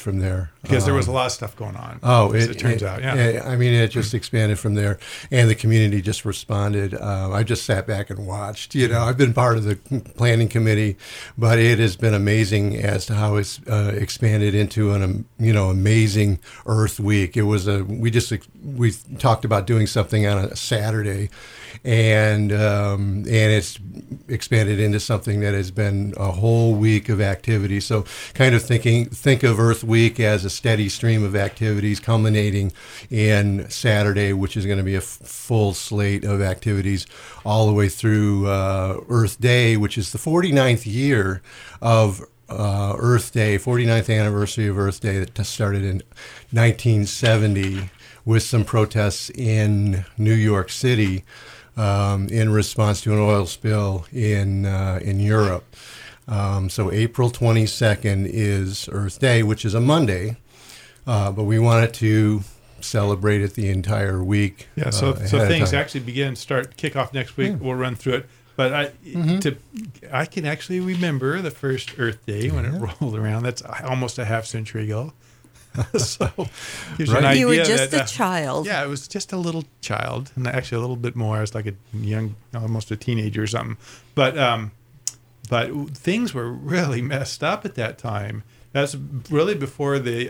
from there. Because there was a lot of stuff going on. Oh, as it turns out, yeah. It just expanded from there, and the community just responded. I just sat back and watched. I've been part of the planning committee, but it has been amazing as to how it's expanded into an amazing Earth Week. It was we talked about doing something on a Saturday, and it's expanded into something that has been a whole week of activity. So kind of think of Earth Week as a steady stream of activities culminating in Saturday, which is going to be a full slate of activities all the way through Earth Day, which is the 49th year of Earth Day, 49th anniversary of Earth Day that started in 1970 with some protests in New York City in response to an oil spill in Europe. So April 22nd is Earth Day, which is a Monday, but we wanted to celebrate it the entire week. Yeah, so things actually kick off next week. We'll run through it. But I can actually remember the first Earth Day when it rolled around. That's almost a half century ago. So gives you an idea. You were just a child. Yeah, I was just a little child, and actually a little bit more. I was like a young, almost a teenager or something. But things were really messed up at that time. That's really before the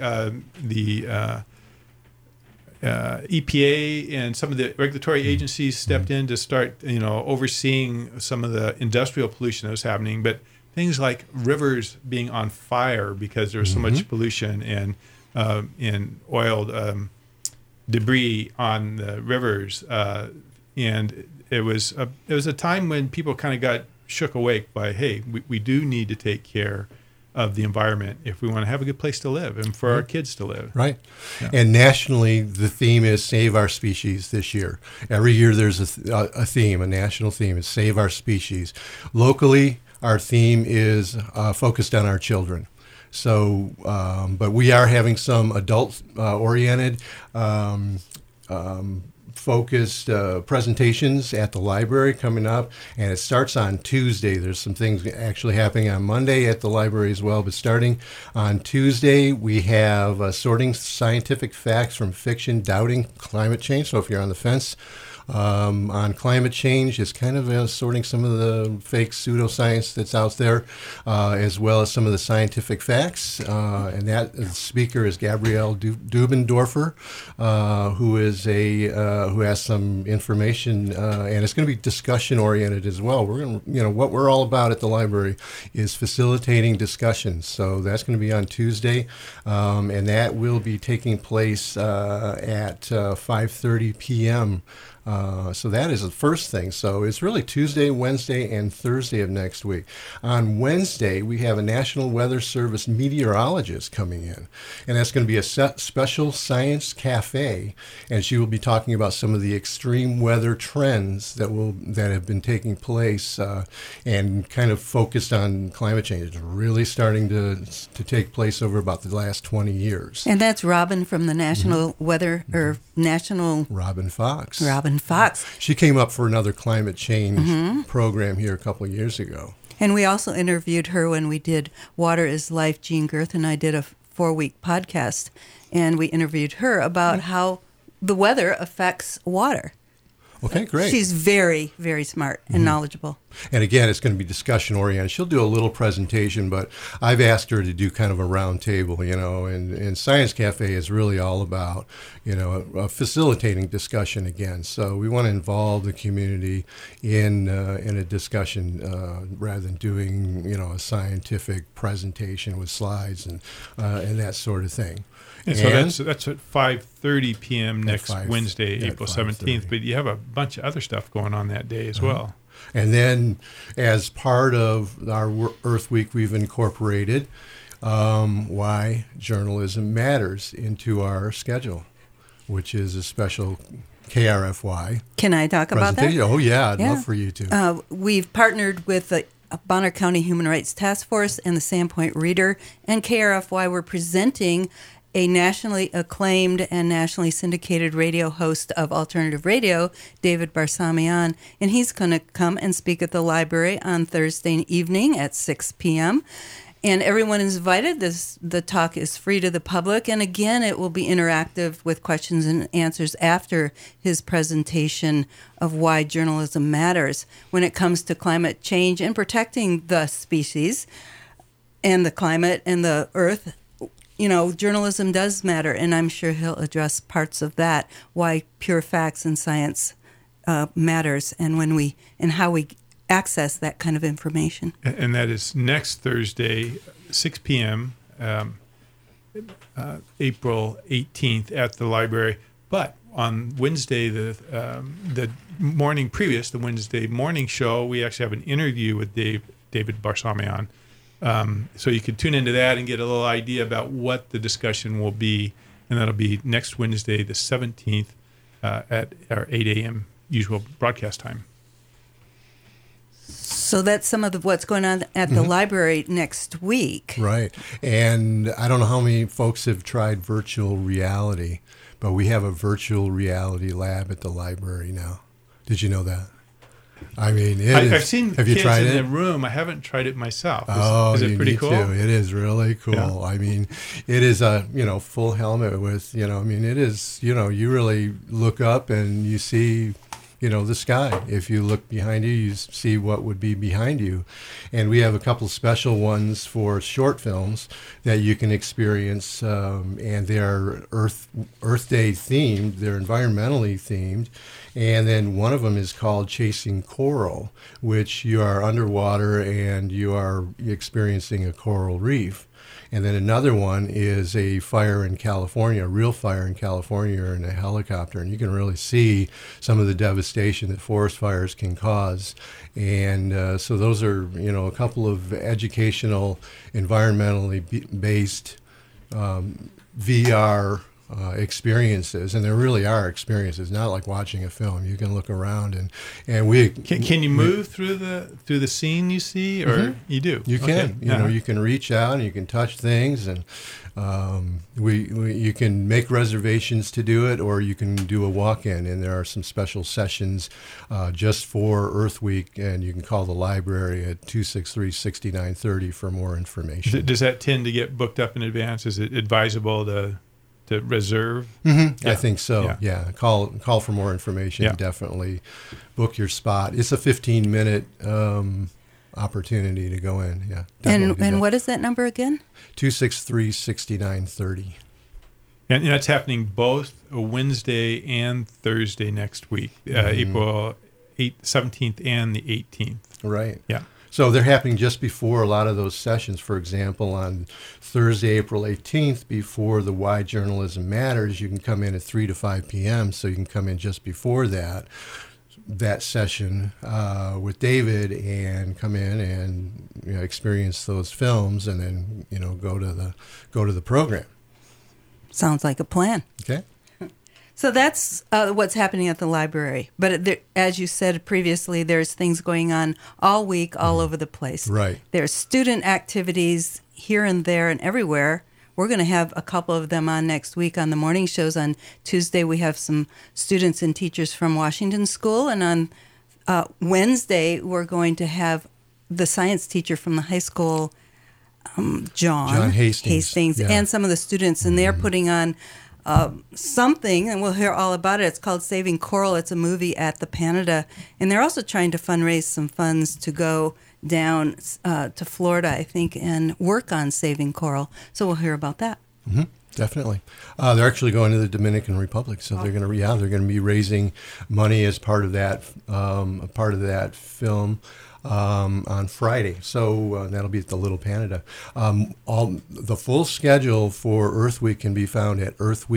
EPA and some of the regulatory agencies stepped in to start, overseeing some of the industrial pollution that was happening. But things like rivers being on fire because there was so much pollution and oiled debris on the rivers, and it was a time when people kind of got shook awake by, hey, we do need to take care of the environment if we want to have a good place to live and for our kids to live. Right. Yeah. And nationally, the theme is Save Our Species this year. Every year there's a theme, a national theme is Save Our Species. Locally, our theme is focused on our children. So, but we are having some adult-oriented focused presentations at the library coming up, and it starts on Tuesday. There's some things actually happening on Monday at the library as well, but starting on Tuesday, we have sorting scientific facts from fiction, doubting climate change. So if you're on the fence on climate change, it's kind of sorting some of the fake pseudoscience that's out there, as well as some of the scientific facts. And that speaker is Gabrielle Dubendorfer, who has some information, and it's going to be discussion oriented as well. We're going to, what we're all about at the library is facilitating discussions. So that's going to be on Tuesday, and that will be taking place at 5:30 p.m. So that is the first thing. So it's really Tuesday, Wednesday, and Thursday of next week. On Wednesday, we have a National Weather Service meteorologist coming in, and that's going to be a special science cafe, and she will be talking about some of the extreme weather trends that have been taking place and kind of focused on climate change. It's really starting to take place over about the last 20 years. And that's Robin from the National Weather or National Robin Fox. Robin Fox. She came up for another climate change program here a couple of years ago. And we also interviewed her when we did Water is Life. Jean Girth and I did a 4-week podcast, and we interviewed her about how the weather affects water. Okay, great. She's very, very smart and knowledgeable. And again, it's going to be discussion oriented. She'll do a little presentation, but I've asked her to do kind of a round table, and Science Cafe is really all about, facilitating discussion again. So we want to involve the community in a discussion rather than doing, a scientific presentation with slides and that sort of thing. And so that's at 5:30 p.m. next Wednesday, April 17th. But you have a bunch of other stuff going on that day as well. And then as part of our Earth Week, we've incorporated why journalism matters into our schedule, which is a special KRFY. Can I talk about that? Oh, yeah. I'd love for you to. We've partnered with the Bonner County Human Rights Task Force and the Sandpoint Reader, and KRFY. We're presenting a nationally acclaimed and nationally syndicated radio host of alternative radio, David Barsamian, and he's going to come and speak at the library on Thursday evening at 6 p.m. And everyone is invited. The talk is free to the public. And again, it will be interactive with questions and answers after his presentation of why journalism matters when it comes to climate change and protecting the species and the climate and the earth. You know, journalism does matter, and I'm sure he'll address parts of that, why pure facts and science matters, and how we access that kind of information. And that is next Thursday, 6 p.m., April 18th at the library. But on Wednesday, the morning previous, the Wednesday morning show, we actually have an interview with David Barsamian. So you can tune into that and get a little idea about what the discussion will be. And that'll be next Wednesday, the 17th, at our 8 a.m. usual broadcast time. So that's some of what's going on at the library next week. Right. And I don't know how many folks have tried virtual reality, but we have a virtual reality lab at the library now. Did you know that? I mean, I've seen have you kids tried in it? the room. I haven't tried it myself. Is it pretty need cool? To. It is really cool. Yeah. I mean, it is a full helmet with I mean, it is you really look up and you see the sky. If you look behind you, you see what would be behind you. And we have a couple special ones for short films that you can experience, and they're Earth Day themed. They're environmentally themed. And then one of them is called Chasing Coral, which you are underwater and you are experiencing a coral reef. And then another one is a fire in California, a real fire in California. You're in a helicopter, and you can really see some of the devastation that forest fires can cause. And so those are, a couple of educational, environmentally based VR experiences, and there really are experiences, not like watching a film. You can look around and we can you move through the scene you see, or you do? You can, Okay. you can reach out and you can touch things, and you can make reservations to do it, or you can do a walk-in, and there are some special sessions just for Earth Week, and you can call the library at 263-6930 for more information. Does that tend to get booked up in advance? Is it advisable to reserve? Mm-hmm. Yeah. I think so. Yeah. Call for more information. Yeah. Definitely book your spot. It's a 15-minute opportunity to go in. Yeah. And what is that number again? 263-6930. And that's happening both Wednesday and Thursday next week, April 17th and the 18th. Right. Yeah. So they're happening just before a lot of those sessions. For example, on Thursday, April 18th, before the Why Journalism Matters, you can come in at 3 to 5 p.m., so you can come in just before that session with David and come in and experience those films, and then go to the program. Sounds like a plan. Okay. So that's what's happening at the library. But as you said previously, there's things going on all week, all over the place. Right. There's student activities here and there and everywhere. We're going to have a couple of them on next week on the morning shows. On Tuesday, we have some students and teachers from Washington School. And on Wednesday, we're going to have the science teacher from the high school, John Hastings, yeah. and some of the students. And they're putting on something, and we'll hear all about it. It's called Saving Coral. It's a movie at the Panada, and they're also trying to fundraise some funds to go down to Florida, I think, and work on saving coral. So we'll hear about that. Mm-hmm. Definitely. They're actually going to the Dominican Republic, so they're going to be raising money as part of that film. On Friday, so that'll be at the Little Panada. The full schedule for Earth Week can be found at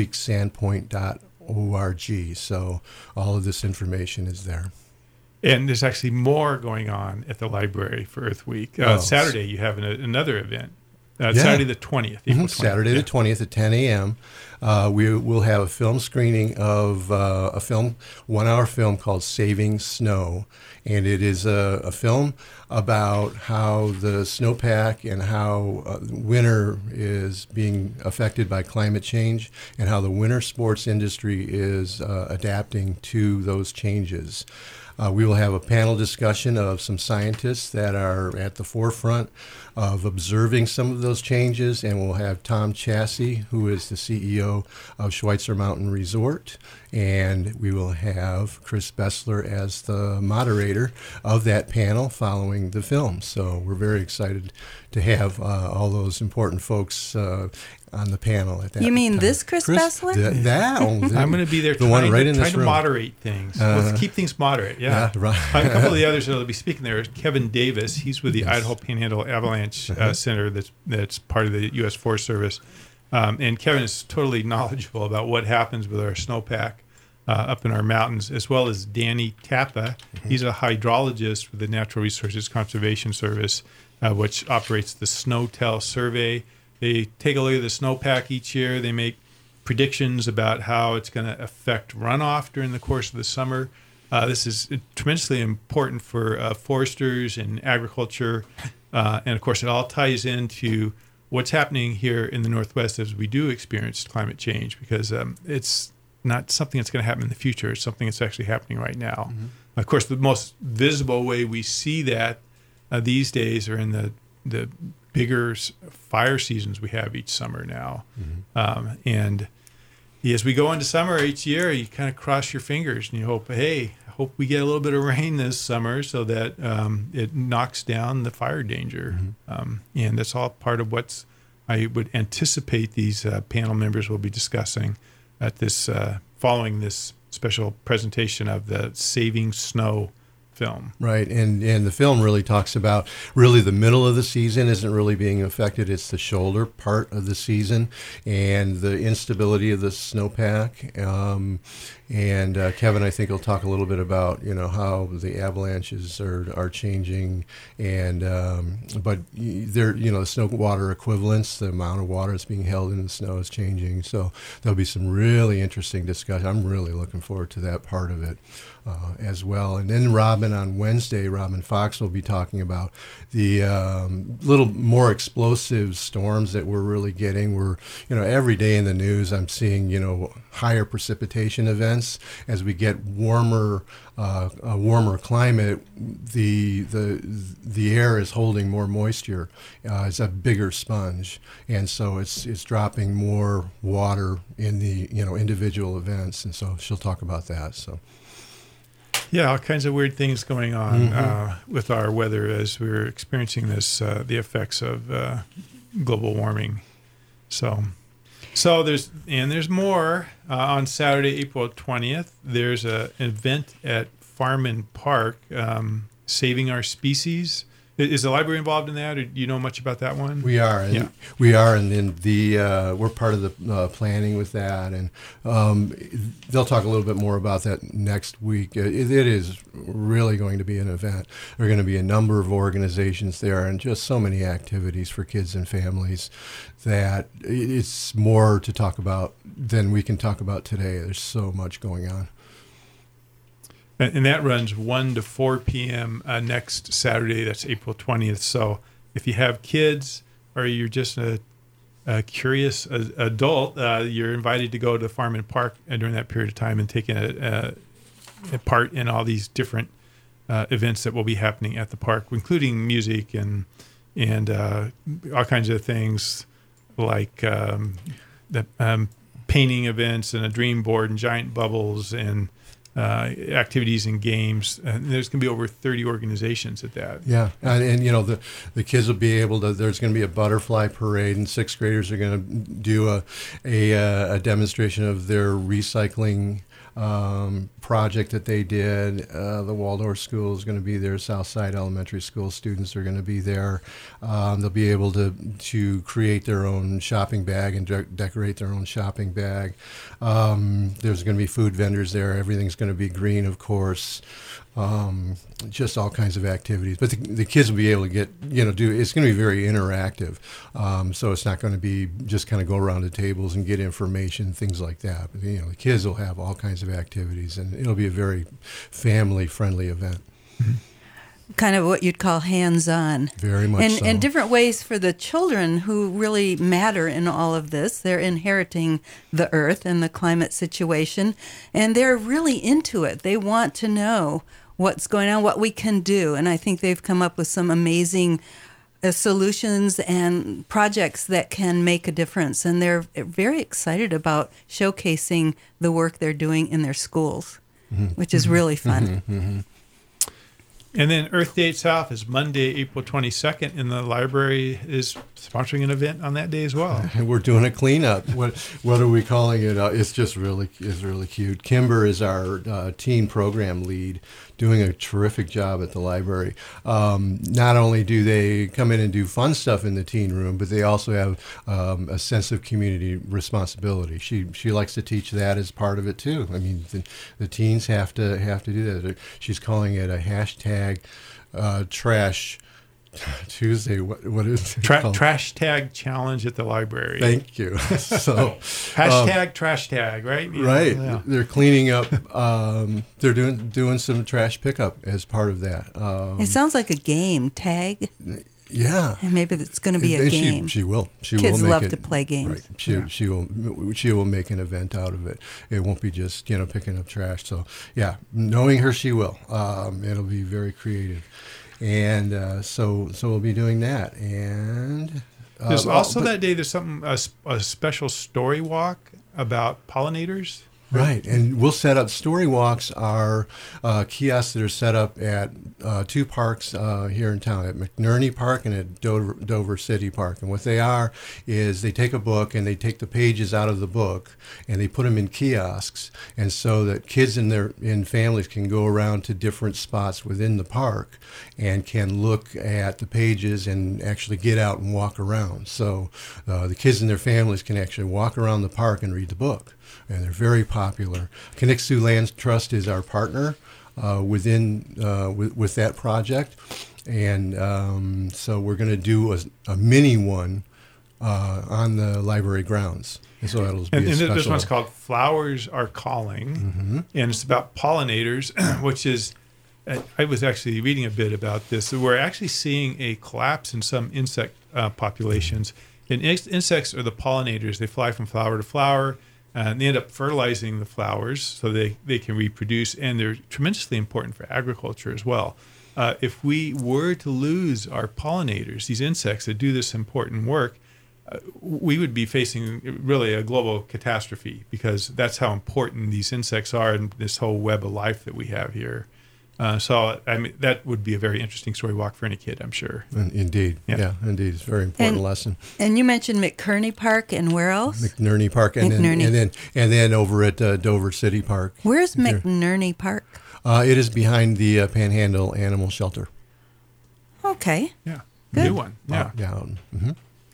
earthweeksandpoint.org. So all of this information is there. And there's actually more going on at the library for Earth Week. Saturday, you have another event. Saturday the 20th. April 20th. Saturday the 20th at 10 a.m. We will have a film screening of a 1-hour film called Saving Snow. And it is a film about how the snowpack and how winter is being affected by climate change and how the winter sports industry is adapting to those changes. We will have a panel discussion of some scientists that are at the forefront of observing some of those changes, and we'll have Tom Chassie, who is the CEO of Schweitzer Mountain Resort, and we will have Chris Bessler as the moderator of that panel following the film. So we're very excited to have all those important folks on the panel at that You mean time. this Chris Bessler? I'm going to be there the one right in trying this to room. moderate things. Let's keep things moderate. Yeah. Right. A couple of the others that will be speaking there is Kevin Davis. He's with the Idaho Panhandle Avalanche Center that's part of the U.S. Forest Service. And Kevin is totally knowledgeable about what happens with our snowpack up in our mountains, as well as Danny Tappa. He's a hydrologist with the Natural Resources Conservation Service, which operates the SNOWTEL survey. They take a look at the snowpack each year. They make predictions about how it's going to affect runoff during the course of the summer. This is tremendously important for foresters and agriculture. And, of course, it all ties into what's happening here in the Northwest as we do experience climate change, because it's not something that's going to happen in the future. It's something that's actually happening right now. Of course, the most visible way we see that these days are in the bigger fire seasons we have each summer now. And as we go into summer each year, you kind of cross your fingers and you hope, hey, I hope we get a little bit of rain this summer so that it knocks down the fire danger. And that's all part of what I would anticipate these panel members will be discussing at this following this special presentation of the Saving Snow film. Right, and the film really talks about really the middle of the season isn't really being affected. It's the shoulder part of the season and the instability of the snowpack. And Kevin, I think, will talk a little bit about how the avalanches are changing, and but they're the snow water equivalents, the amount of water that's being held in the snow is changing. So there'll be some really interesting discussion. I'm really looking forward to that part of it as well. And then on Wednesday, Robin Fox will be talking about the little more explosive storms that we're really getting. We're every day in the news I'm seeing higher precipitation events. As we get a warmer climate, the air is holding more moisture. It's a bigger sponge, and so it's dropping more water in the individual events. And so she'll talk about that. So. Yeah, all kinds of weird things going on with our weather as we're experiencing this, the effects of global warming. So there's more on Saturday, April 20th. There's an event at Farman Park, Saving Our Species. Is the library involved in that, or do you know much about that one? We are. Yeah. We are, and then we're part of the planning with that, and they'll talk a little bit more about that next week. It is really going to be an event. There are going to be a number of organizations there, and just so many activities for kids and families that it's more to talk about than we can talk about today. There's so much going on. And that runs 1 to 4 p.m. Next Saturday. That's April 20th. So if you have kids or you're just a curious adult, you're invited to go to Farman Park during that period of time and take a part in all these different events that will be happening at the park, including music and all kinds of things like the painting events and a dream board and giant bubbles and activities and games. There's going to be over 30 organizations at that. Yeah, and the kids will be able to. There's going to be a butterfly parade, and sixth graders are going to do a demonstration of their recycling project that they did. The Waldorf School is going to be there. Southside Elementary School students are going to be there. They'll be able to create their own shopping bag and decorate their own shopping bag. There's going to be food vendors there. Everything's going to be green, of course. Just all kinds of activities. But the kids will be able to get, it's going to be very interactive. So it's not going to be just kind of go around the tables and get information, things like that. But, the kids will have all kinds of activities, and it'll be a very family-friendly event. kind of what you'd call hands-on. Very much so. And different ways for the children who really matter in all of this. They're inheriting the earth and the climate situation, and they're really into it. They want to know what's going on, what we can do. And I think they've come up with some amazing solutions and projects that can make a difference. And they're very excited about showcasing the work they're doing in their schools, which is really fun. And then Earth Day South is Monday, April 22nd, and the library is sponsoring an event on that day as well. And we're doing a cleanup. What are we calling it? It's just really cute. Kimber is our teen program lead, doing a terrific job at the library. Not only do they come in and do fun stuff in the teen room, but they also have a sense of community responsibility. She likes to teach that as part of it too. I mean, the teens have to do that. She's calling it a hashtag trash Tuesday. What is it called? Trash tag challenge at the library. Thank you. So hashtag trash tag, right? Right. Yeah. They're cleaning up. They're doing some trash pickup as part of that. It sounds like a game, tag. Yeah. And maybe it's going to be a And game. She will. Kids will make love it, to play games. Right. She will make an event out of it. It won't be just picking up trash. So yeah, knowing her, she will. It'll be very creative, and so we'll be doing that. And there's also that day. There's a special story walk about pollinators. Right, and we'll set up story walks are kiosks that are set up at two parks here in town, at McNerney Park and at Dover City Park. And what they are is they take a book and they take the pages out of the book and they put them in kiosks, and so that kids and families can go around to different spots within the park and can look at the pages and actually get out and walk around. So the kids and their families can actually walk around the park and read the book. And they're very popular. Connexu Land Trust is our partner with that project, and so we're going to do a mini one on the library grounds. And so that'll be and special. This one's called Flowers Are Calling, and it's about pollinators, which is. I was actually reading a bit about this. We're actually seeing a collapse in some insect populations. And insects are the pollinators. They fly from flower to flower. And they end up fertilizing the flowers so they can reproduce, and they're tremendously important for agriculture as well. If we were to lose our pollinators, these insects that do this important work, we would be facing really a global catastrophe, because that's how important these insects are in this whole web of life that we have here. So I mean, that would be a very interesting story walk for any kid, I'm sure. Indeed. Yeah, indeed. It's a very important lesson. And you mentioned McKerney Park, and where else? McNerney Park, and then over at Dover City Park. Where's McNerney Park? It is behind the Panhandle Animal Shelter. Okay. Yeah. Good. New one. Yeah. Mm-hmm.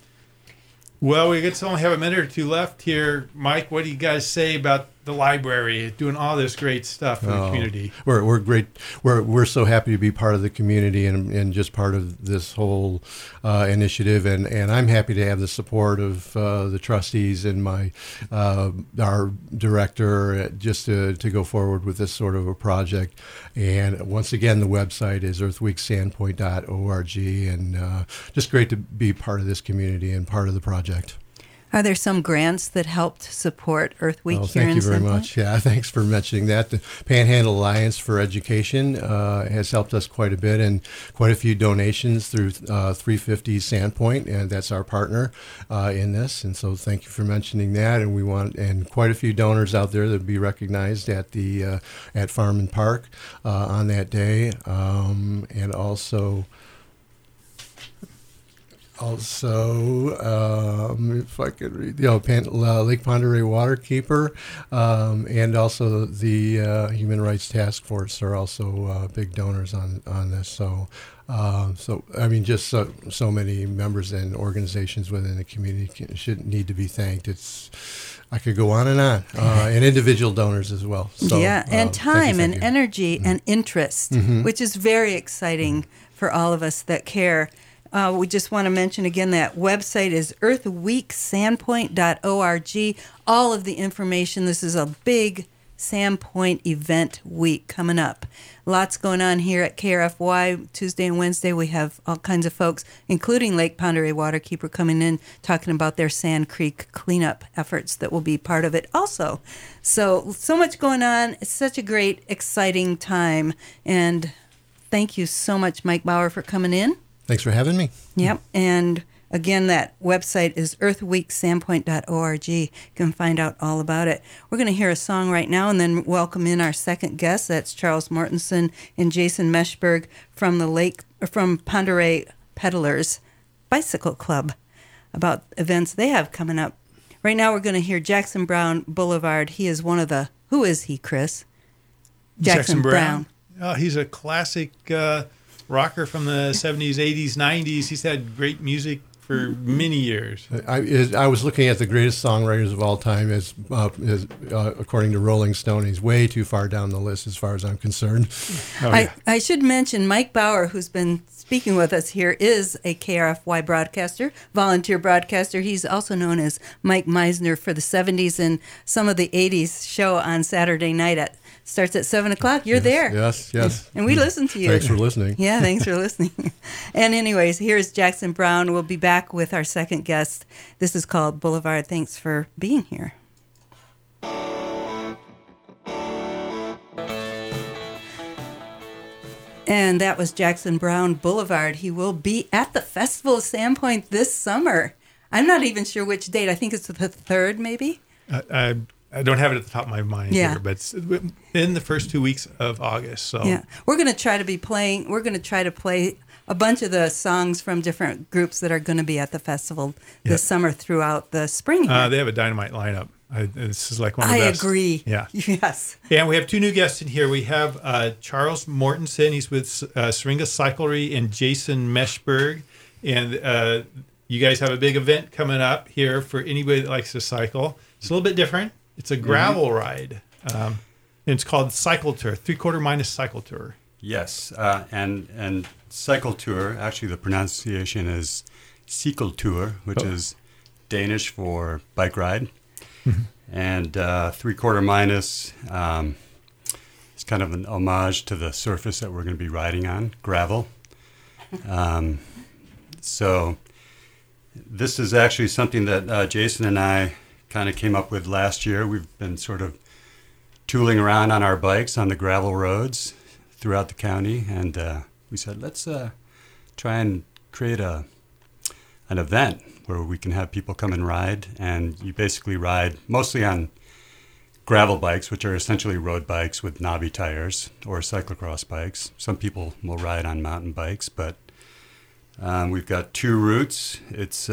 Well, we only have a minute or two left here. Mike, what do you guys say about the library doing all this great stuff for the community? We're great. We're so happy to be part of the community and just part of this whole initiative. And I'm happy to have the support of the trustees and our director just to go forward with this sort of a project. And once again, the website is earthweeksandpoint.org, and just great to be part of this community and part of the project. Are there some grants that helped support Earth Week here in Thank you very Sandpoint? much. Yeah, thanks for mentioning that. The Panhandle Alliance for Education has helped us quite a bit, and quite a few donations through 350 Sandpoint, and that's our partner in this. And so thank you for mentioning that. And quite a few donors out there that will be recognized at Farm and Park on that day, and also, if I could read, Lake Pend Oreille Waterkeeper, and also the Human Rights Task Force are also big donors on this. So I mean, just so many members and organizations within the community should need to be thanked. I could go on, and individual donors as well. So, yeah, and time thank and you. energy and interest, which is very exciting for all of us that care. We just want to mention again that website is earthweeksandpoint.org. All of the information, this is a big Sandpoint Event Week coming up. Lots going on here at KRFY. Tuesday and Wednesday, we have all kinds of folks, including Lake Pend Oreille Waterkeeper, coming in talking about their Sand Creek cleanup efforts that will be part of it also. So much going on. It's such a great, exciting time. And thank you so much, Mike Bauer, for coming in. Thanks for having me. Yep. And again, that website is earthweeksandpoint.org. You can find out all about it. We're going to hear a song right now and then welcome in our second guest. That's Charles Mortensen and Jason Meshberg from Pend Oreille Peddlers Bicycle Club about events they have coming up. Right now, we're going to hear Jackson Browne Boulevard. He is one of the... Who is he, Chris? Jackson Browne. Oh, he's a classic rocker from the 70s, 80s, 90s. He's had great music for many years. I was looking at the greatest songwriters of all time as according to Rolling Stone. He's way too far down the list as far as I'm concerned. Oh, yeah. I should mention Mike Bauer, who's been speaking with us here, is a KRFY broadcaster, volunteer broadcaster. He's also known as Mike Meisner for the 70s and some of the 80s show on Saturday night starts at 7 o'clock. You're there. Yes. And we listen to you. Thanks for listening. Yeah, thanks for listening. And anyways, here's Jackson Browne. We'll be back with our second guest. This is called Boulevard. Thanks for being here. And that was Jackson Browne Boulevard. He will be at the Festival of Sandpoint this summer. I'm not even sure which date. I think it's the 3rd, maybe? I don't have it at the top of my mind here, but it's in the first 2 weeks of August. So yeah, we're going to try to play a bunch of the songs from different groups that are going to be at the festival this summer throughout the spring. They have a dynamite lineup. This is like one of the best. I agree. Yeah. Yes. And we have 2 new guests in here. We have Charles Mortensen. He's with Syringa Cyclery, and Jason Meshberg. And you guys have a big event coming up here for anybody that likes to cycle. It's a little bit different. It's a gravel ride, and it's called Cycle Tour, 3/4 Cycle Tour. Yes, and Cycle Tour, actually the pronunciation is Cykeltur, which is Danish for bike ride. And 3/4 is kind of an homage to the surface that we're going to be riding on, gravel. So this is actually something that Jason and I kind of came up with last year. We've been sort of tooling around on our bikes on the gravel roads throughout the county, and we said, let's try and create an event where we can have people come and ride, and you basically ride mostly on gravel bikes, which are essentially road bikes with knobby tires, or cyclocross bikes. Some people will ride on mountain bikes, but we've got 2 routes. It's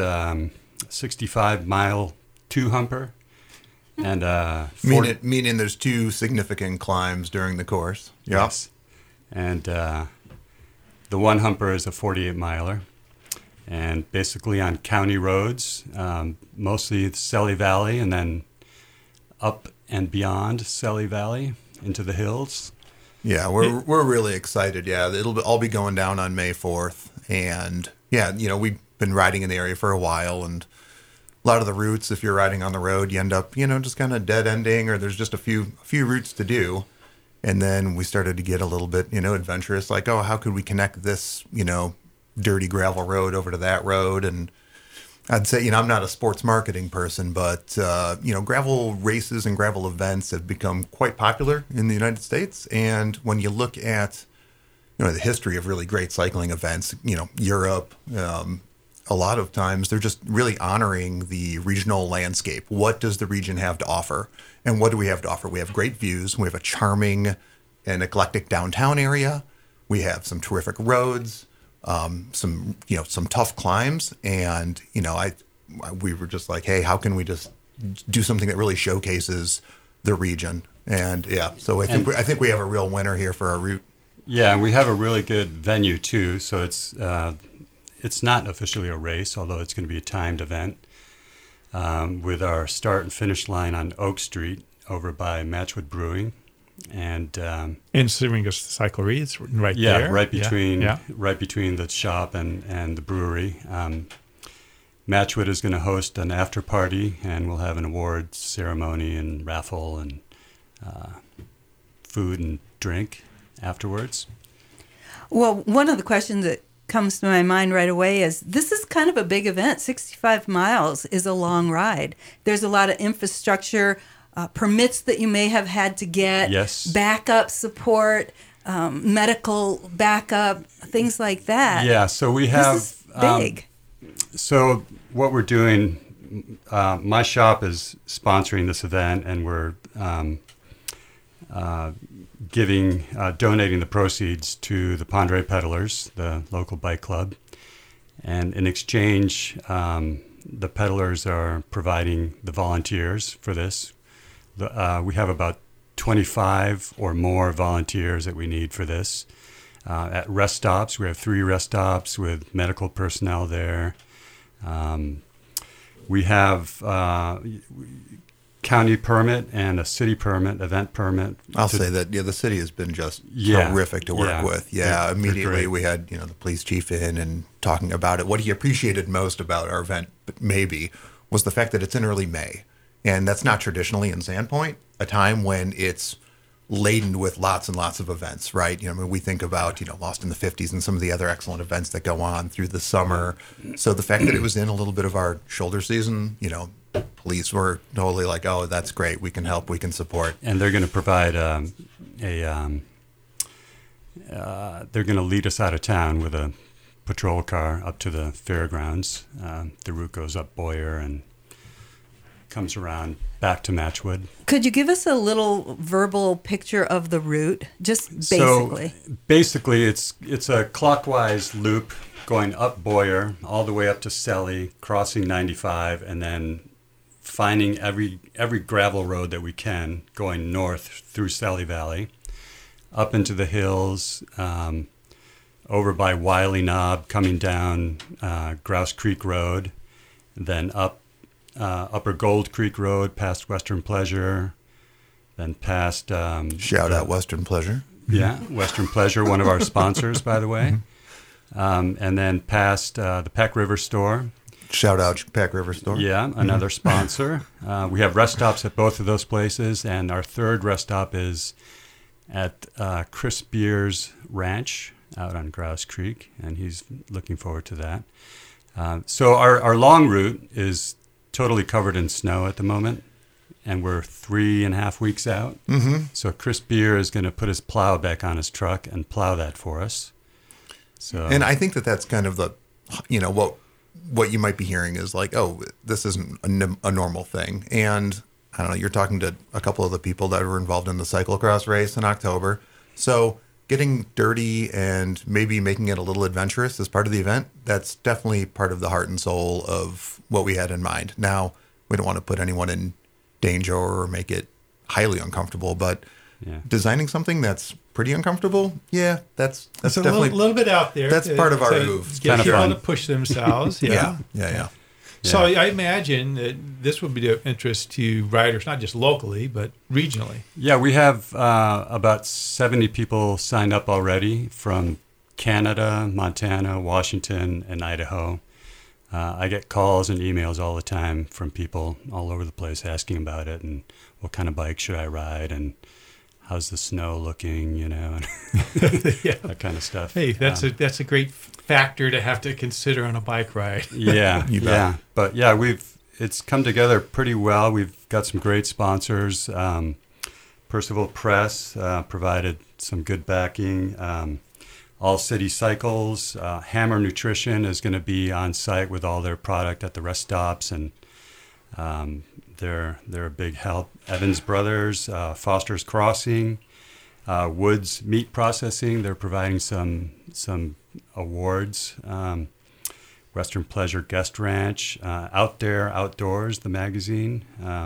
65-mile 2-humper, and meaning there's 2 significant climbs during the course. Yep. Yes, and the 1-humper is a 48-miler, and basically on county roads, mostly Selly Valley, and then up and beyond Selly Valley into the hills. Yeah, we're really excited. Yeah, it'll all be going down on May 4th, and we've been riding in the area for a while, and a lot of the routes, if you're riding on the road, you end up, just kind of dead ending, or there's just a few routes to do. And then we started to get a little bit, adventurous, like, how could we connect this, dirty gravel road over to that road? And I'd say, I'm not a sports marketing person, but, gravel races and gravel events have become quite popular in the United States. And when you look at, the history of really great cycling events, Europe, a lot of times they're just really honoring the regional landscape. What does the region have to offer? And what do we have to offer? We have great views. We have a charming and eclectic downtown area. We have some terrific roads, some tough climbs. And, we were just like, hey, how can we just do something that really showcases the region? And so I think we have a real winner here for our route. Yeah, and we have a really good venue too. So it's not officially a race, although it's going to be a timed event, with our start and finish line on Oak Street over by Matchwood Brewing. And in Syringa Cyclery, it's right there. Yeah, right between the shop and the brewery. Matchwood is going to host an after party, and we'll have an awards ceremony and raffle and food and drink afterwards. Well, one of the questions that comes to my mind right away is this is kind of a big event. 65 miles is a long ride. There's a lot of infrastructure, permits that you may have had to get, Yes. backup support, medical backup, things like that. Yeah, so we have... This is big. So what we're doing, my shop is sponsoring this event, and we're donating the proceeds to the Ponderay Peddlers, the local bike club. And in exchange, the peddlers are providing the volunteers for this. We have about 25 or more volunteers that we need for this. At rest stops, we have 3 rest stops with medical personnel there. We have county permit and a city permit, event permit. I'll say that the city has been just Yeah. terrific to work Yeah. with. Yeah, They're immediately great. we had the police chief in and talking about it. What he appreciated most about our event, maybe, was the fact that it's in early May, and that's not traditionally in Sandpoint a time when it's laden with lots and lots of events, right? We think about Lost in the 50s and some of the other excellent events that go on through the summer. So the fact that it was in a little bit of our shoulder season, police were totally like, oh, that's great. We can help. We can support. And they're going to provide they're going to lead us out of town with a patrol car up to the fairgrounds. The route goes up Boyer and comes around back to Matchwood. Could you give us a little verbal picture of the route, just basically? So basically, it's a clockwise loop going up Boyer all the way up to Selly, crossing 95, and then finding every gravel road that we can going north through Selly Valley, up into the hills, over by Wiley Knob, coming down Grouse Creek Road, then up Upper Gold Creek Road, past Western Pleasure, then past... Shout out Western Pleasure. Yeah, Western Pleasure, one of our sponsors, by the way. And then past the Peck River Store. Shout out Peck River Store. Yeah, another sponsor. We have rest stops at both of those places, and our third rest stop is at Chris Beer's Ranch out on Grouse Creek, and he's looking forward to that. So our long route is totally covered in snow at the moment, and we're 3.5 weeks out. Mm-hmm. So Chris Beer is going to put his plow back on his truck and plow that for us. So, and I think that's kind of the, what you might be hearing is like, oh, this isn't a normal thing. And I don't know, you're talking to a couple of the people that were involved in the cyclocross race in October. So getting dirty and maybe making it a little adventurous as part of the event, that's definitely part of the heart and soul of what we had in mind. Now, we don't want to put anyone in danger or make it highly uncomfortable, but designing something that's pretty uncomfortable, that's definitely a little bit out there. That's part of our move. Get Kind of people fun. to push themselves. Yeah. So I imagine that this would be of interest to riders, not just locally, but regionally. yeah, we have about 70 people signed up already from Canada, Montana, Washington, and Idaho. I get calls and emails all the time from people all over the place asking about it and what kind of bike should I ride and how's the snow looking, and that kind of stuff. Hey, that's a great factor to have to consider on a bike ride. Yeah, You bet. yeah. But yeah, it's come together pretty well. We've got some great sponsors. Percival Press provided some good backing. All City Cycles, Hammer Nutrition is going to be on site with all their product at the rest stops, and they're a big help. Evans Brothers, Foster's Crossing, Woods Meat Processing, they're providing some awards. Western Pleasure Guest Ranch, Out There Outdoors, the magazine,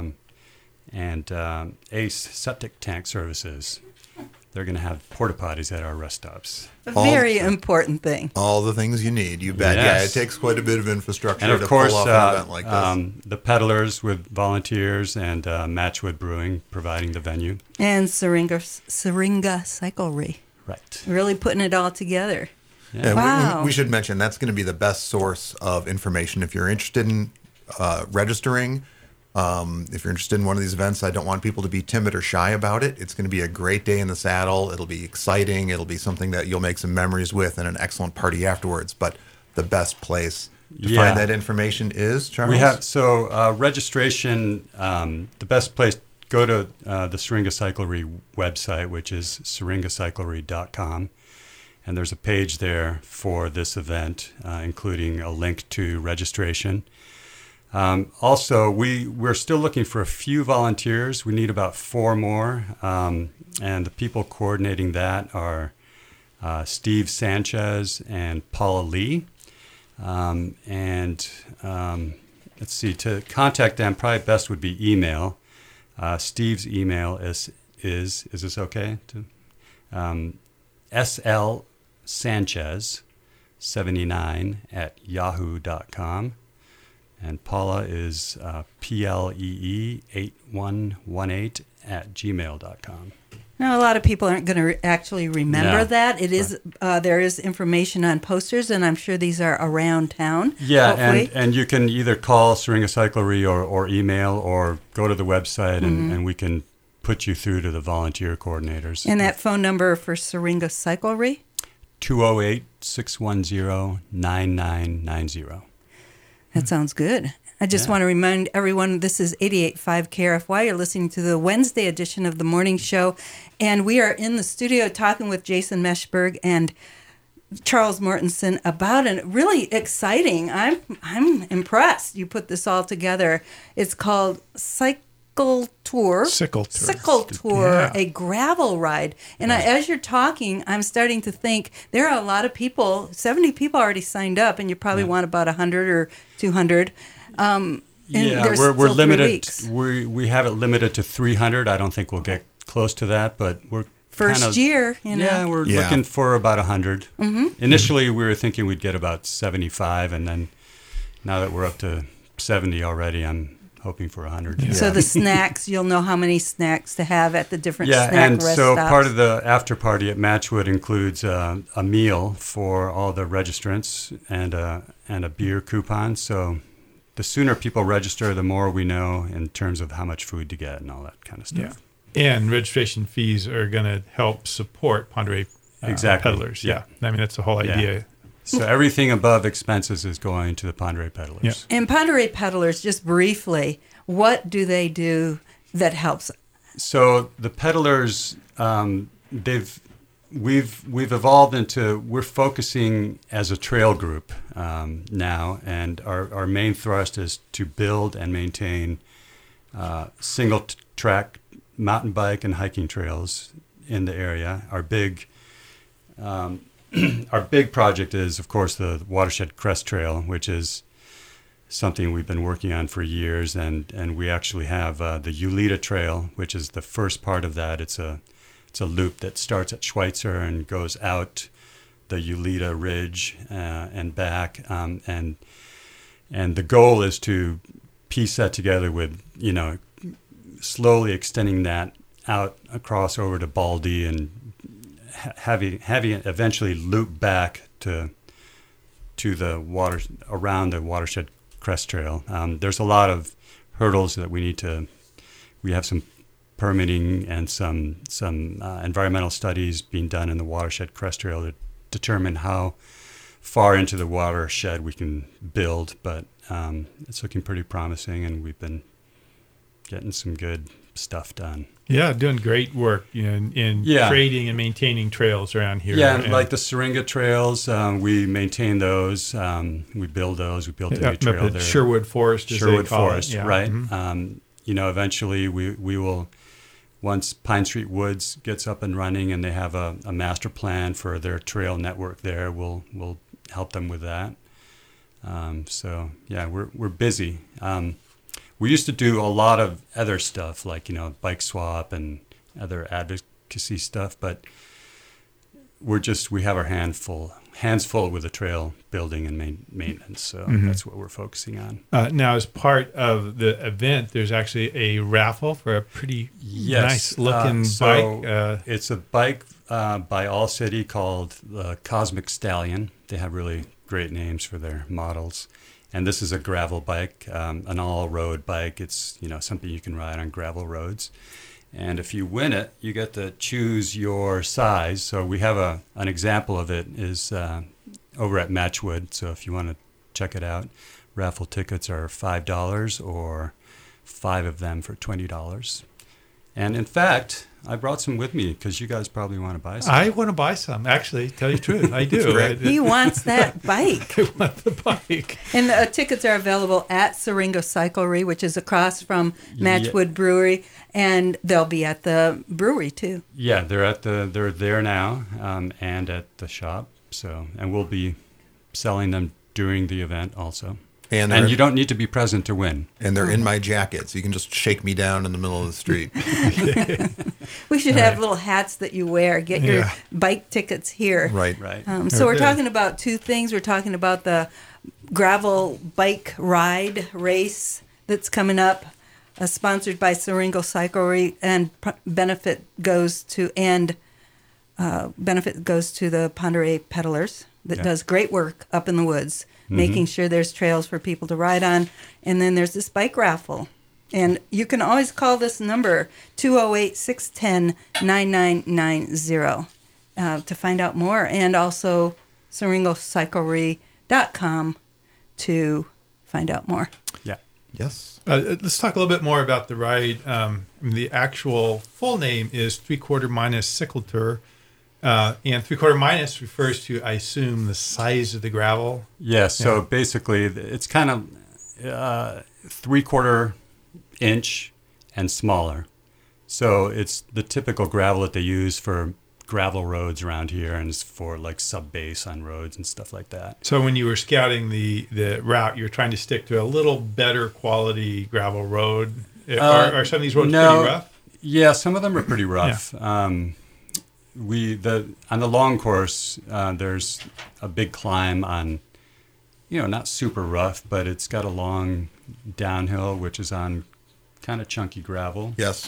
and Ace Septic Tank Services. They're going to have porta potties at our rest stops. A very important thing. All the things you need, you bet. Yes. Yeah, it takes quite a bit of infrastructure And of to course, pull off an event like this. the peddlers with volunteers and Matchwood Brewing providing the venue. And Syringa Cyclery. Right. Really putting it all together. Yeah, Wow. we should mention that's going to be the best source of information if you're interested in registering. If you're interested in one of these events, I don't want people to be timid or shy about it. It's going to be a great day in the saddle. It'll be exciting. It'll be something that you'll make some memories with and an excellent party afterwards. But the best place to find that information is, Charles? We have registration. The best place, go to the Syringa Cyclery website, which is syringacyclery.com, and there's a page there for this event, including a link to registration. Also, we're still looking for a few volunteers. We need about 4 more, and the people coordinating that are Steve Sanchez and Paula Lee. Let's see, to contact them, probably best would be email. Steve's email is this okay? slsanchez79@yahoo.com. And Paula is PLEE8118@gmail.com. Now, a lot of people aren't going to actually remember No. that. It is there is information on posters, and I'm sure these are around town. Yeah, hopefully. and you can either call Syringa Cyclery or email or go to the website, and we can put you through to the volunteer coordinators. And that phone number for Syringa Cyclery? 208-610-9990. That sounds good. I just want to remind everyone this is 88.5 KRFY. You're listening to the Wednesday edition of the morning show. And we are in the studio talking with Jason Meshberg and Charles Mortensen about a really exciting, I'm impressed you put this all together. It's called Sickle Tour, Yeah. a gravel ride. And as you're talking, I'm starting to think there are a lot of people, 70 people already signed up, and you probably want about 100 or 200. And there's we're still 3 limited. weeks. We have it limited to 300. I don't think we'll get close to that, but we're First year, Yeah, we're looking for about 100. Initially, we were thinking we'd get about 75, and then now that we're up to 70 already, I'm hoping for 100. Yeah. So the snacks, you'll know how many snacks to have at the different snack and rest so stops. part of the after party at Matchwood includes a meal for all the registrants and a beer coupon. So the sooner people register, the more we know in terms of how much food to get and all that kind of stuff. Yeah. And registration fees are going to help support Ponderay peddlers. Yeah. I mean, that's the whole idea. So everything above expenses is going to the Ponderay peddlers. Yeah. And Ponderay peddlers, just briefly, what do they do that helps? So the peddlers, we've evolved into, we're focusing as a trail group now, and our main thrust is to build and maintain single track mountain bike and hiking trails in the area. Our big project is, of course, the Watershed Crest Trail, which is something we've been working on for years, and we actually have the Ulita Trail, which is the first part of that. It's a loop that starts at Schweitzer and goes out the Ulita Ridge and back, and the goal is to piece that together with, slowly extending that out across over to Baldy and having it eventually loop back to the water around the Watershed Crest Trail. There's a lot of hurdles that we have some permitting and some environmental studies being done in the Watershed Crest Trail to determine how far into the watershed we can build, but it's looking pretty promising, and we've been getting some good stuff done. Yeah, doing great work in creating and maintaining trails around here. Yeah, and like the Syringa trails, we maintain those. We build those. We built a new trail there. Sherwood Forest, as Sherwood they call Forest, it. Yeah. right? Mm-hmm. Eventually we will, once Pine Street Woods gets up and running and they have a master plan for their trail network there, we'll help them with that. We're busy. We used to do a lot of other stuff like, bike swap and other advocacy stuff, but we have our hands full with the trail building and maintenance. So that's what we're focusing on. Now, as part of the event, there's actually a raffle for a pretty nice looking bike. It's a bike by All City called the Cosmic Stallion. They have really great names for their models. And this is a gravel bike, an all-road bike. It's, something you can ride on gravel roads. And if you win it, you get to choose your size. So we have an example of it is over at Matchwood. So if you want to check it out, raffle tickets are $5 or 5 of them for $20. And in fact, I brought some with me because you guys probably want to buy some. I want to buy some, actually, tell you the truth. I do. He wants that bike. I want the bike. And tickets are available at Siringo Cyclery, which is across from Matchwood Brewery, and they'll be at the brewery too. Yeah, they're there now and at the shop. So, and we'll be selling them during the event also. And you don't need to be present to win. And they're in my jacket, so you can just shake me down in the middle of the street. We should have little hats that you wear. Get your bike tickets here. Right. So we're talking about two things. We're talking about the gravel bike ride race that's coming up, sponsored by Siringo Cyclery, and benefit goes to the Pend Oreille Peddlers that does great work up in the woods, making sure there's trails for people to ride on. And then there's this bike raffle. And you can always call this number, 208-610-9990, to find out more. And also SiringoCyclery.com to find out more. Yeah. Yes. Let's talk a little bit more about the ride. The actual full name is 3/4 minus Cycle Tour. And 3/4 minus refers to, I assume, the size of the gravel. Yes. So basically, it's kind of 3/4 inch and smaller. So it's the typical gravel that they use for gravel roads around here, and it's for like sub-base on roads and stuff like that. So when you were scouting the route, you were trying to stick to a little better quality gravel road. Are some of these roads pretty rough? Yeah, some of them are pretty rough. On the long course, there's a big climb on, not super rough, but it's got a long downhill, which is on kind of chunky gravel. Yes.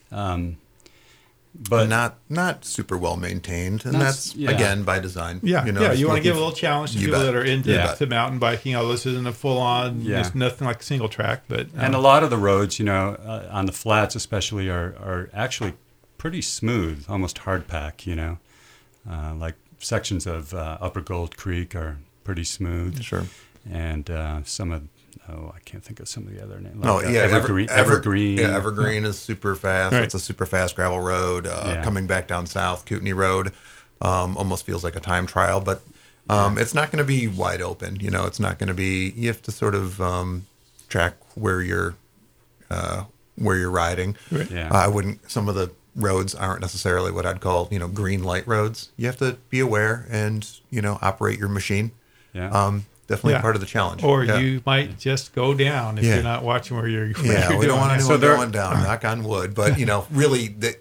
But not super well maintained, and that's again by design. You want to give a little challenge to people that are into mountain biking. Although this isn't a full-on, it's nothing like a single track, but and a lot of the roads, on the flats especially, are actually pretty smooth, almost hard pack. Like sections of Upper Gold Creek are pretty smooth. Sure. And some of I can't think of some of the other names. Evergreen. Evergreen. Evergreen is super fast. Right. It's a super fast gravel road. Coming back down south, Kootenai Road almost feels like a time trial, but it's not going to be wide open. It's not going to be. You have to sort of track where you're riding. Right. Yeah. I wouldn't. Some of the roads aren't necessarily what I'd call green light roads. You have to be aware and operate your machine. Yeah. Definitely part of the challenge. Or you might just go down if you're not watching where you're. Yeah, we don't want anyone going down. Knock on wood, but really the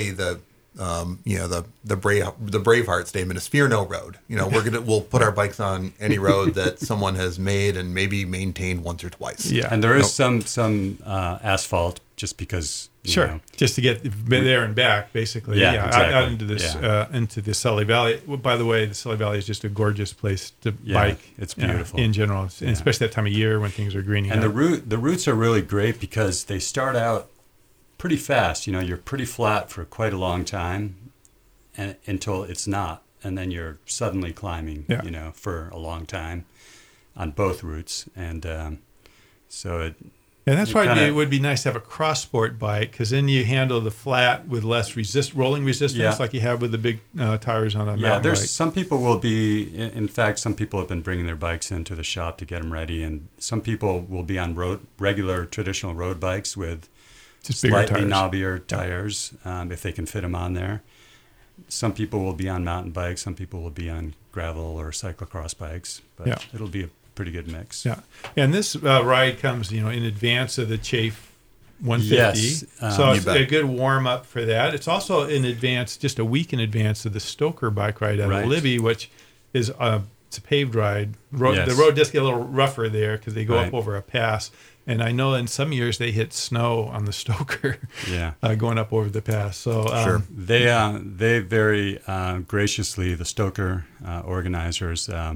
Braveheart statement is fear no road. We'll put our bikes on any road that someone has made and maybe maintained once or twice. Yeah, and there is some asphalt just because. Just to get there and back, basically. Exactly. Out into this into the Sully Valley. Well, by the way, the Sully Valley is just a gorgeous place to bike. It's beautiful in general, and especially that time of year when things are greening. And the routes are really great because they start out pretty fast. You're pretty flat for quite a long time, until it's not, and then you're suddenly climbing. For a long time, on both routes, and so it. And that's why it would be nice to have a cross sport bike, because then you handle the flat with less rolling resistance like you have with the big tires on a mountain bike. Some people will be, in fact, some people have been bringing their bikes into the shop to get them ready, and some people will be on regular traditional road bikes with just slightly knobbier tires, if they can fit them on there. Some people will be on mountain bikes, some people will be on gravel or cyclocross bikes, but it'll be a pretty good mix. Yeah, and this ride comes, in advance of the Chafe 150, so it's a good warm up for that. It's also in advance, just a week in advance of the Stoker bike ride out of Libby, which is it's a paved ride. The road does get a little rougher there because they go up over a pass, and I know in some years they hit snow on the Stoker, going up over the pass. So they very graciously, the Stoker organizers.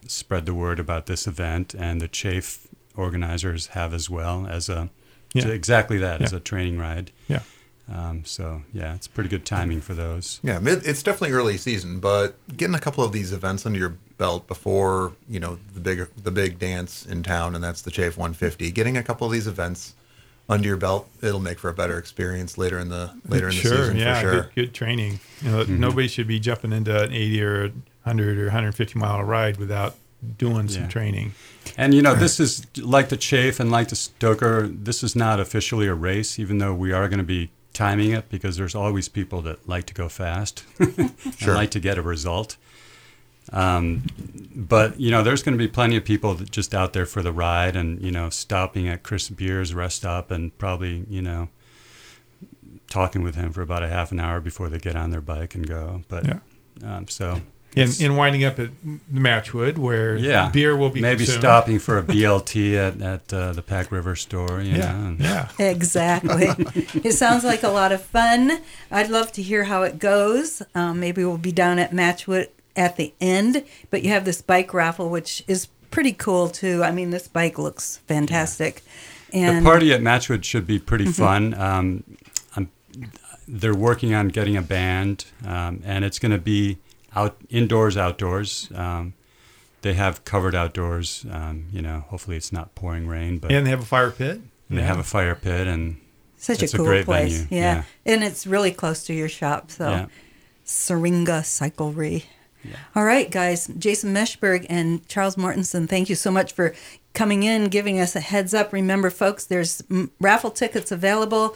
spread the word about this event, and the Chafe organizers have as well as exactly that, as a training ride. Yeah. So yeah, it's pretty good timing for those. Yeah, it's definitely early season, but getting a couple of these events under your belt before the big dance in town, and that's the Chafe 150. Getting a couple of these events under your belt, it'll make for a better experience later in the season. Yeah, for sure. Good training. Nobody should be jumping into an 80 or 100 or 150 mile ride without doing some training. And this is like the Chafe and like the Stoker. This is not officially a race, even though we are going to be timing it, because there's always people that like to go fast and like to get a result. But there's going to be plenty of people that just out there for the ride, and stopping at Chris Beer's rest stop and probably talking with him for about a half an hour before they get on their bike and go. But and winding up at Matchwood, where beer will be maybe consumed. stopping for a BLT at the Pack River store. Exactly. It sounds like a lot of fun. I'd love to hear how it goes. Maybe we'll be down at Matchwood at the end, but you have this bike raffle, which is pretty cool too. I mean, this bike looks fantastic. And the party at Matchwood should be pretty fun. They're working on getting a band, and it's going to be indoors, outdoors. They have covered outdoors. Hopefully it's not pouring rain, but and they have a fire pit. They have a fire pit, and such it's a cool great place. venue. Yeah, and it's really close to your shop. So, Syringa Cyclery. Yeah. All right, guys. Jason Meshberg and Charles Mortensen, thank you so much for coming in, giving us a heads up. Remember, folks, there's raffle tickets available,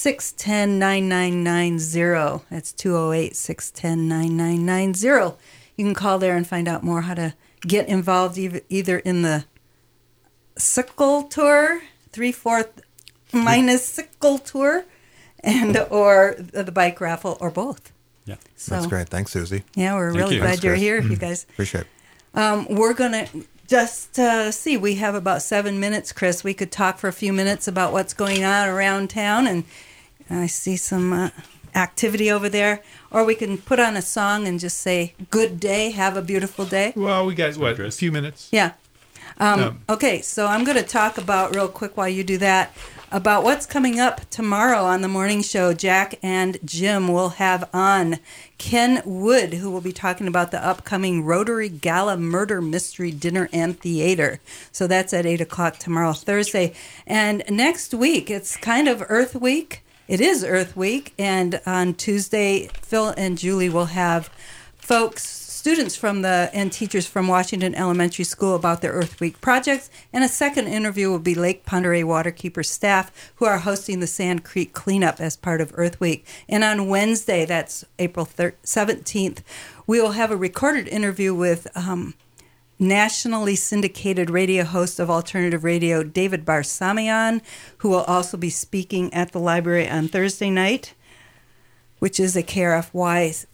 610-9990. That's 208-610-9990. You can call there and find out more how to get involved either in the Sickle Tour, 3/4 minus Sickle Tour, or the bike raffle, or both. Yeah, so, that's great. Thanks, Susie. Yeah, we're really glad you're here, you guys. Appreciate it. We're going to just see. We have about 7 minutes, Chris. We could talk for a few minutes about what's going on around town, and I see some activity over there. Or we can put on a song and just say, good day, have a beautiful day. Well, we got, a few minutes? Yeah. Okay, so I'm going to talk about, real quick while you do that, about what's coming up tomorrow on the morning show. Jack and Jim will have on Ken Wood, who will be talking about the upcoming Rotary Gala Murder Mystery Dinner and Theater. So that's at 8 o'clock tomorrow, Thursday. And next week, it's kind of Earth Week. It is Earth Week. And on Tuesday, Phil and Julie will have students and teachers from Washington Elementary School about their Earth Week projects. And a second interview will be Lake Pend Oreille Waterkeeper staff who are hosting the Sand Creek cleanup as part of Earth Week. And on Wednesday, that's April 17th, we will have a recorded interview with nationally syndicated radio host of alternative radio, David Barsamian, who will also be speaking at the library on Thursday night, which is a KRFY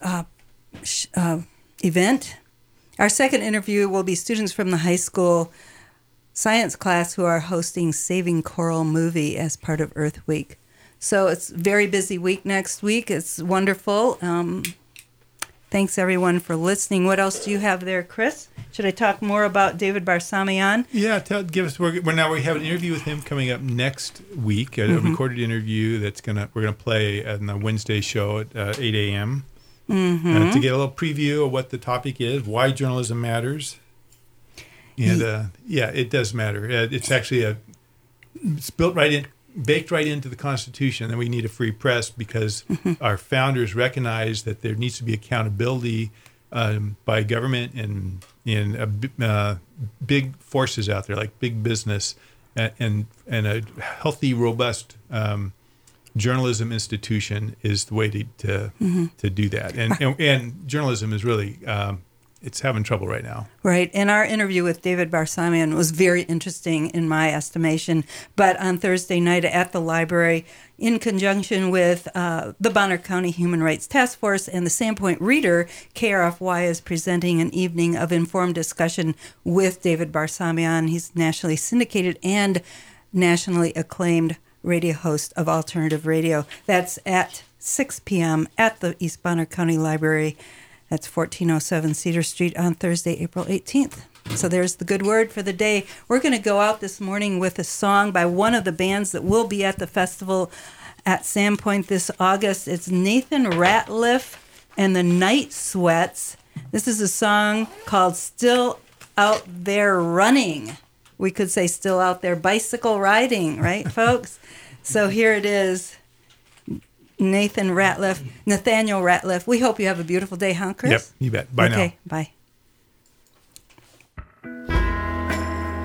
event. Our second interview will be students from the high school science class who are hosting Saving Coral Movie as part of Earth Week. So it's a very busy week next week. It's wonderful. Thanks, everyone, for listening. What else do you have there, Chris? Should I talk more about David Barsamian? Yeah, give us. We have an interview with him coming up next week. A recorded interview we're gonna play on the Wednesday show at 8 a.m. To get a little preview of what the topic is, why journalism matters. And it does matter. It's actually it's built baked right into the Constitution that we need a free press because our founders recognized that there needs to be accountability by government and big forces out there like big business and a healthy, robust journalism institution is the way to do that. And journalism is really it's having trouble right now. Right. And our interview with David Barsamian was very interesting in my estimation. But on Thursday night at the library, in conjunction with the Bonner County Human Rights Task Force and the Sandpoint Reader, KRFY is presenting an evening of informed discussion with David Barsamian. He's nationally syndicated and nationally acclaimed radio host of alternative radio. That's at 6 p.m. at the East Bonner County Library. That's 1407 Cedar Street on Thursday, April 18th. So there's the good word for the day. We're going to go out this morning with a song by one of the bands that will be at the festival at Sandpoint this August. It's Nathan Ratliff and the Night Sweats. This is a song called Still Out There Running. We could say still out there bicycle riding, right, folks? So here it is. Nathaniel Ratliff. We hope you have a beautiful day, huh, Chris? Yep, you bet. Bye now. Okay, bye.